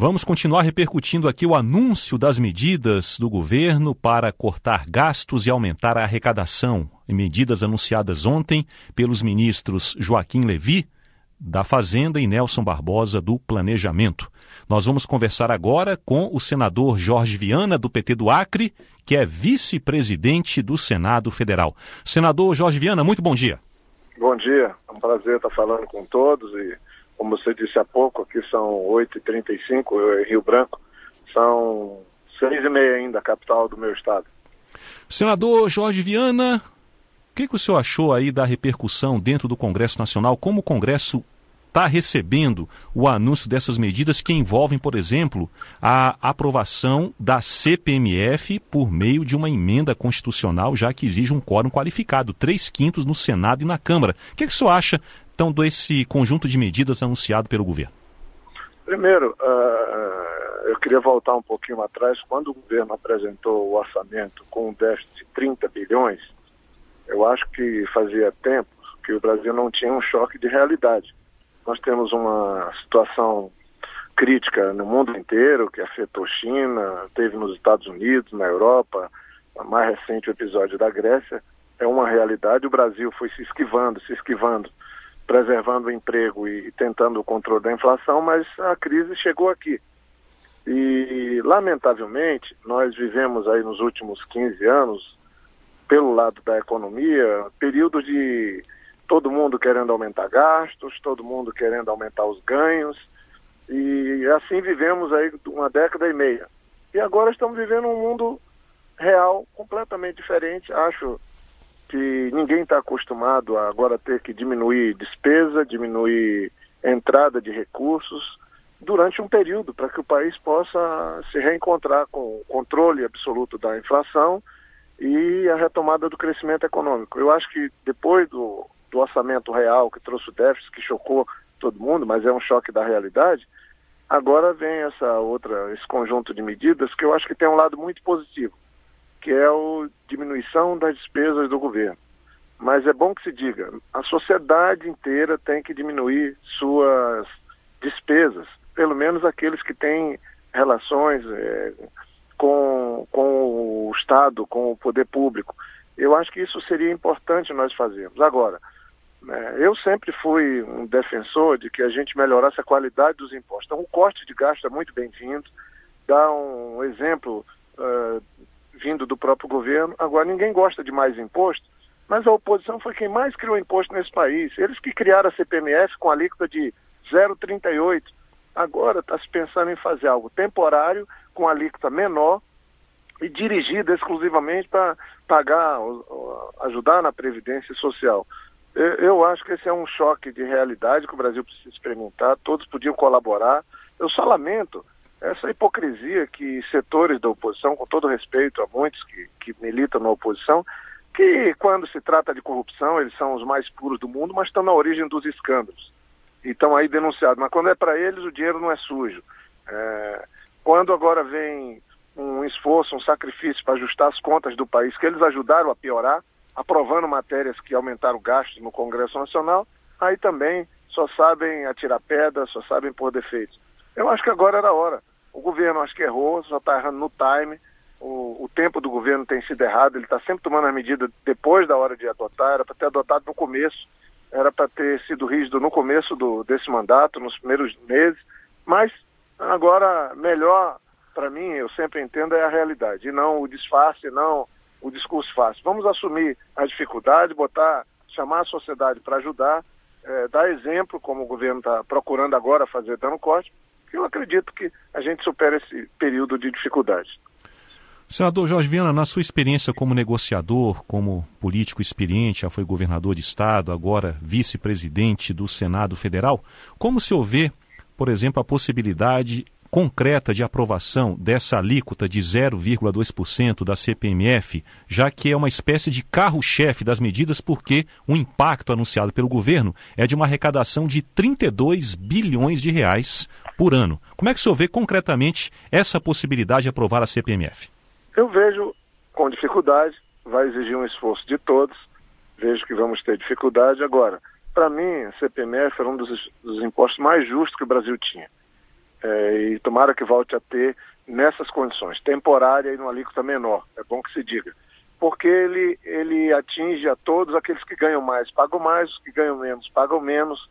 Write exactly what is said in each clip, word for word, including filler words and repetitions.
Vamos continuar repercutindo aqui o anúncio das medidas do governo para cortar gastos e aumentar a arrecadação. Medidas anunciadas ontem pelos ministros Joaquim Levy, da Fazenda, e Nelson Barbosa, do Planejamento. Nós vamos conversar agora com o senador Jorge Viana, do P T do Acre, que é vice-presidente do Senado Federal. Senador Jorge Viana, muito bom dia. Bom dia, é um prazer estar falando com todos e, como você disse há pouco, aqui são oito e trinta e cinco, em Rio Branco, são seis e meia ainda, a capital do meu estado. Senador Jorge Viana, o que, que o senhor achou aí da repercussão dentro do Congresso Nacional? Como o Congresso está recebendo o anúncio dessas medidas que envolvem, por exemplo, a aprovação da C P M F por meio de uma emenda constitucional, já que exige um quórum qualificado, três quintos no Senado e na Câmara. O que, que o senhor acha, então, desse conjunto de medidas anunciado pelo governo? Primeiro, uh, eu queria voltar um pouquinho atrás. Quando o governo apresentou o orçamento com um déficit de trinta bilhões, eu acho que fazia tempo que o Brasil não tinha um choque de realidade. Nós temos uma situação crítica no mundo inteiro, que afetou China, teve nos Estados Unidos, na Europa, o mais recente episódio da Grécia, é uma realidade. O Brasil foi se esquivando, se esquivando, preservando o emprego e tentando o controle da inflação, mas a crise chegou aqui. E, lamentavelmente, nós vivemos aí nos últimos quinze anos, pelo lado da economia, períodos de todo mundo querendo aumentar gastos, todo mundo querendo aumentar os ganhos, e assim vivemos aí uma década e meia. E agora estamos vivendo um mundo real completamente diferente. Acho que ninguém está acostumado a agora ter que diminuir despesa, diminuir entrada de recursos durante um período para que o país possa se reencontrar com o controle absoluto da inflação e a retomada do crescimento econômico. Eu acho que depois do do orçamento real, que trouxe o déficit, que chocou todo mundo, mas é um choque da realidade, agora vem essa outra, esse conjunto de medidas que eu acho que tem um lado muito positivo, que é a diminuição das despesas do governo. Mas é bom que se diga, a sociedade inteira tem que diminuir suas despesas, pelo menos aqueles que têm relações é, com, com o Estado, com o poder público. Eu acho que isso seria importante nós fazermos. Agora, eu sempre fui um defensor de que a gente melhorasse a qualidade dos impostos. Então, o corte de gasto é muito bem-vindo, dá um exemplo uh, vindo do próprio governo. Agora, ninguém gosta de mais imposto, mas a oposição foi quem mais criou imposto nesse país. Eles que criaram a C P M F com alíquota de zero vírgula trinta e oito. Agora está se pensando em fazer algo temporário, com alíquota menor, e dirigida exclusivamente para pagar, ajudar na Previdência Social. Eu acho que esse é um choque de realidade que o Brasil precisa experimentar, todos podiam colaborar. Eu só lamento essa hipocrisia que setores da oposição, com todo respeito a muitos que, que militam na oposição, que quando se trata de corrupção, eles são os mais puros do mundo, mas estão na origem dos escândalos. E estão aí denunciados. Mas quando é para eles, o dinheiro não é sujo. É, quando agora vem um esforço, um sacrifício para ajustar as contas do país, que eles ajudaram a piorar, aprovando matérias que aumentaram gastos no Congresso Nacional, aí também só sabem atirar pedra, só sabem pôr defeitos. Eu acho que agora era a hora. O governo acho que errou, só está errando no time, o, o tempo do governo tem sido errado, ele está sempre tomando as medidas depois da hora de adotar, era para ter adotado no começo, era para ter sido rígido no começo do, desse mandato, nos primeiros meses, mas agora melhor, para mim, eu sempre entendo, é a realidade, e não o disfarce, não o discurso fácil. Vamos assumir a dificuldade, botar, chamar a sociedade para ajudar, é, dar exemplo, como o governo está procurando agora fazer, dando corte, que eu acredito que a gente supera esse período de dificuldade. Senador Jorge Viana, na sua experiência como negociador, como político experiente, já foi governador de estado, agora vice-presidente do Senado Federal, como o senhor vê, por exemplo, a possibilidade concreta de aprovação dessa alíquota de zero vírgula dois por cento da C P M F, já que é uma espécie de carro-chefe das medidas, porque o impacto anunciado pelo governo é de uma arrecadação de trinta e dois bilhões de reais por ano. Como é que o senhor vê concretamente essa possibilidade de aprovar a C P M F? Eu vejo com dificuldade, vai exigir um esforço de todos, vejo que vamos ter dificuldade. Agora, para mim, a C P M F era um dos, dos impostos mais justos que o Brasil tinha. é, e tomara que volte a ter nessas condições, temporária e numa alíquota menor, é bom que se diga, porque ele, ele atinge a todos, aqueles que ganham mais pagam mais, os que ganham menos pagam menos,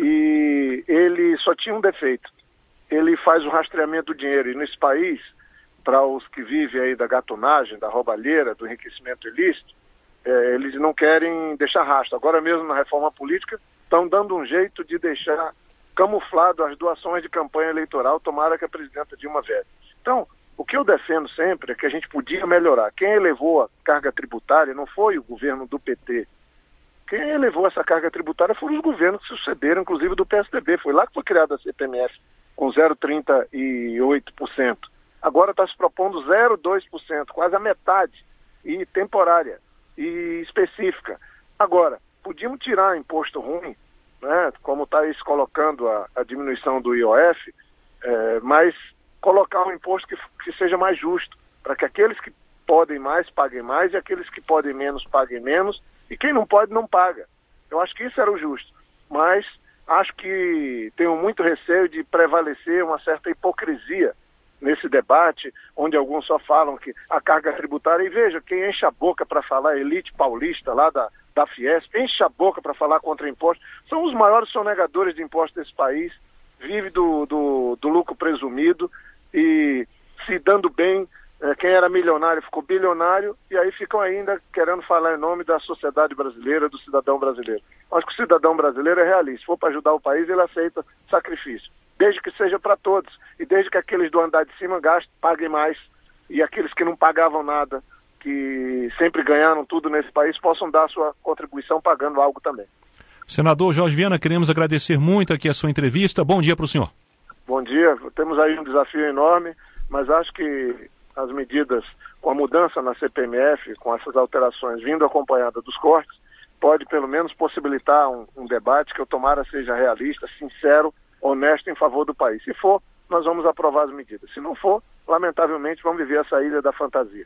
e ele só tinha um defeito, ele faz o rastreamento do dinheiro, e nesse país, para os que vivem aí da gatunagem, da roubalheira, do enriquecimento ilícito, é, eles não querem deixar rastro. Agora mesmo na reforma política estão dando um jeito de deixar camuflado as doações de campanha eleitoral, tomara que a presidenta Dilma veja. Então, o que eu defendo sempre é que a gente podia melhorar. Quem elevou a carga tributária não foi o governo do P T. Quem elevou essa carga tributária foram os governos que sucederam, inclusive do P S D B. Foi lá que foi criada a C P M F com zero vírgula trinta e oito por cento. Agora está se propondo zero vírgula dois por cento, quase a metade, e temporária, e específica. Agora, podíamos tirar imposto ruim, né, como está se colocando a, a diminuição do I O F, é, mas colocar um imposto que, que seja mais justo, para que aqueles que podem mais paguem mais e aqueles que podem menos paguem menos, e quem não pode não paga. Eu acho que isso era o justo, mas acho que tenho muito receio de prevalecer uma certa hipocrisia nesse debate, onde alguns só falam que a carga tributária, e veja, quem enche a boca para falar, a elite paulista lá da, da Fiesp, enche a boca para falar contra impostos, são os maiores sonegadores de impostos desse país, vive do, do, do lucro presumido e se dando bem, eh, quem era milionário ficou bilionário, e aí ficam ainda querendo falar em nome da sociedade brasileira, do cidadão brasileiro. Acho que o cidadão brasileiro é realista, se for para ajudar o país, ele aceita sacrifício, desde que seja para todos, e desde que aqueles do andar de cima gastem, paguem mais, e aqueles que não pagavam nada, que sempre ganharam tudo nesse país, possam dar sua contribuição pagando algo também. Senador Jorge Viana, queremos agradecer muito aqui a sua entrevista. Bom dia para o senhor. Bom dia, temos aí um desafio enorme, mas acho que as medidas, com a mudança na C P M F, com essas alterações vindo acompanhada dos cortes, pode pelo menos possibilitar um, um debate que eu tomara seja realista, sincero, honesto em favor do país. Se for, nós vamos aprovar as medidas. Se não for, lamentavelmente, vamos viver essa ilha da fantasia.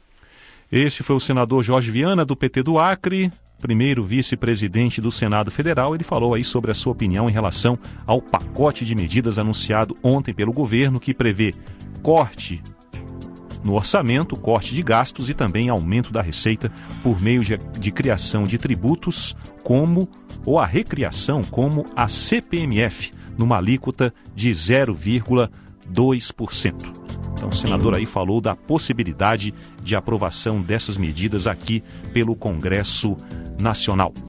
Esse foi o senador Jorge Viana, do P T do Acre, primeiro vice-presidente do Senado Federal. Ele falou aí sobre a sua opinião em relação ao pacote de medidas anunciado ontem pelo governo, que prevê corte no orçamento, corte de gastos e também aumento da receita por meio de, de criação de tributos, como, ou a recriação, como a C P M F, numa alíquota de zero vírgula dois por cento. Então o senador aí falou da possibilidade de aprovação dessas medidas aqui pelo Congresso Nacional.